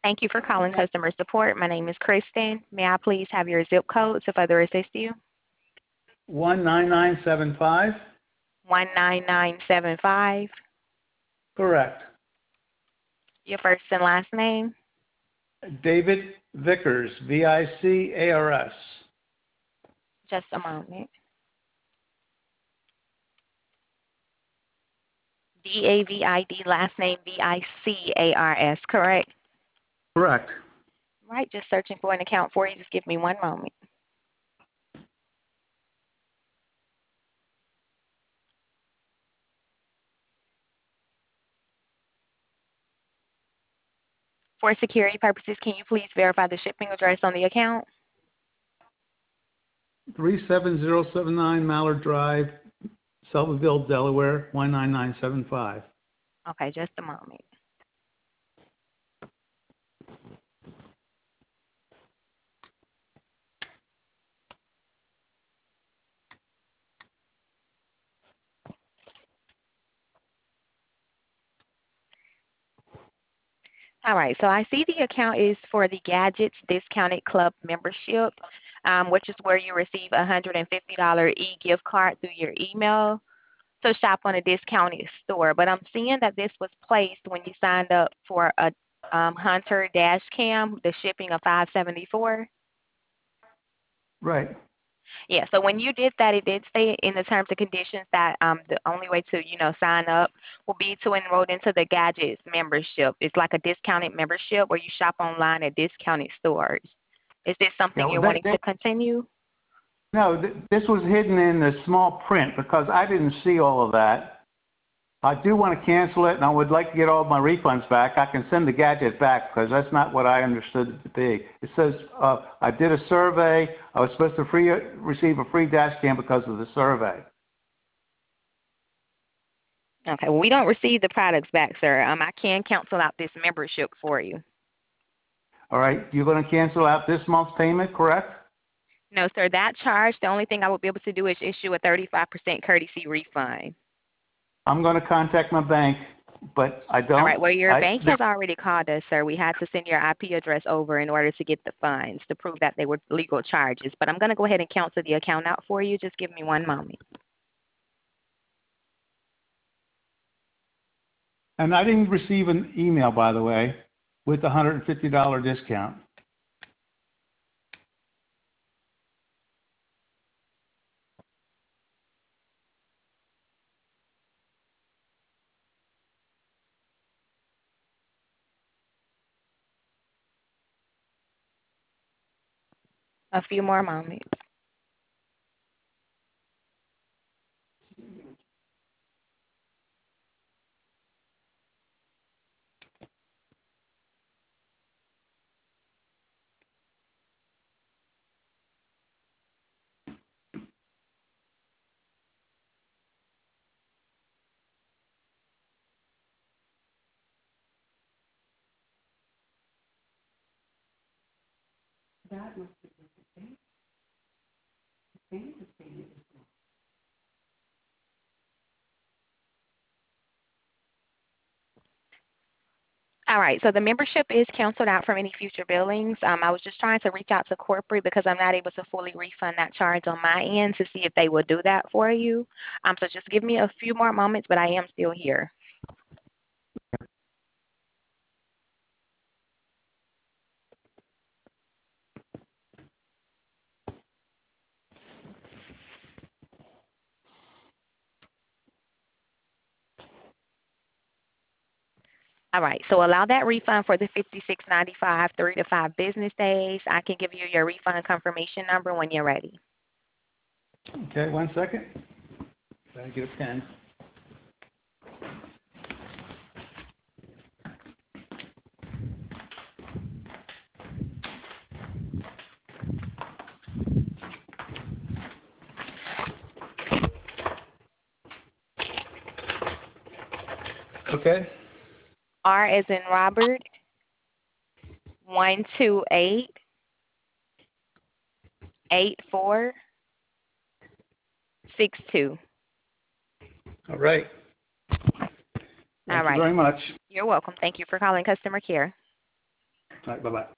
Thank you for calling customer support. My name is Kristen. May I please have your zip code to further assist you? 19975. 19975. Correct. Your first and last name? David Vickers, Vicars. Just a moment. David, last name Vicars, correct? Correct. Right, just searching for an account for you. Just give me one moment. For security purposes, can you please verify the shipping address on the account? 37079 Mallard Drive, Selbyville, Delaware, 19975. Okay, just a moment. All right, so I see the account is for the Gadgets Discounted Club membership, which is where you receive a $150 e-gift card through your email to shop on a discounted store. But I'm seeing that this was placed when you signed up for a Hunter dash cam, the shipping of $574. Right. Yeah, so when you did that, it did say in the terms and conditions that the only way to, sign up will be to enroll into the Gadgets membership. It's like a discounted membership where you shop online at discounted stores. Is this something Yeah, well, you're wanting to continue? no, this was hidden in the small print because I didn't see all of that. I do want to cancel it, and I would like to get all of my refunds back. I can send the gadget back because that's not what I understood it to be. It says I did a survey. I was supposed to receive a free dash cam because of the survey. Okay, well, we don't receive the products back, sir. I can cancel out this membership for you. All right, you're going to cancel out this month's payment, correct? No, sir, that charge, the only thing I will be able to do is issue a 35% courtesy refund. I'm going to contact my bank, but I don't. All right, well, your bank has already called us, sir. We had to send your IP address over in order to get the funds to prove that they were legal charges. But I'm going to go ahead and cancel the account out for you. Just give me one moment. And I didn't receive an email, by the way, with the $150 discount. A few more moments. All right, so the membership is canceled out from any future billings. I was just trying to reach out to corporate because I'm not able to fully refund that charge on my end to see if they will do that for you. So just give me a few more moments, but I am still here. All right, so allow that refund for the $56.95, 3 to 5 business days. I can give you your refund confirmation number when you're ready. Okay, 1 second. Gotta get a pen. Okay. R as in Robert, 128 8462. All right. All Thank you right. very much. You're welcome. Thank you for calling customer care. All right, bye-bye.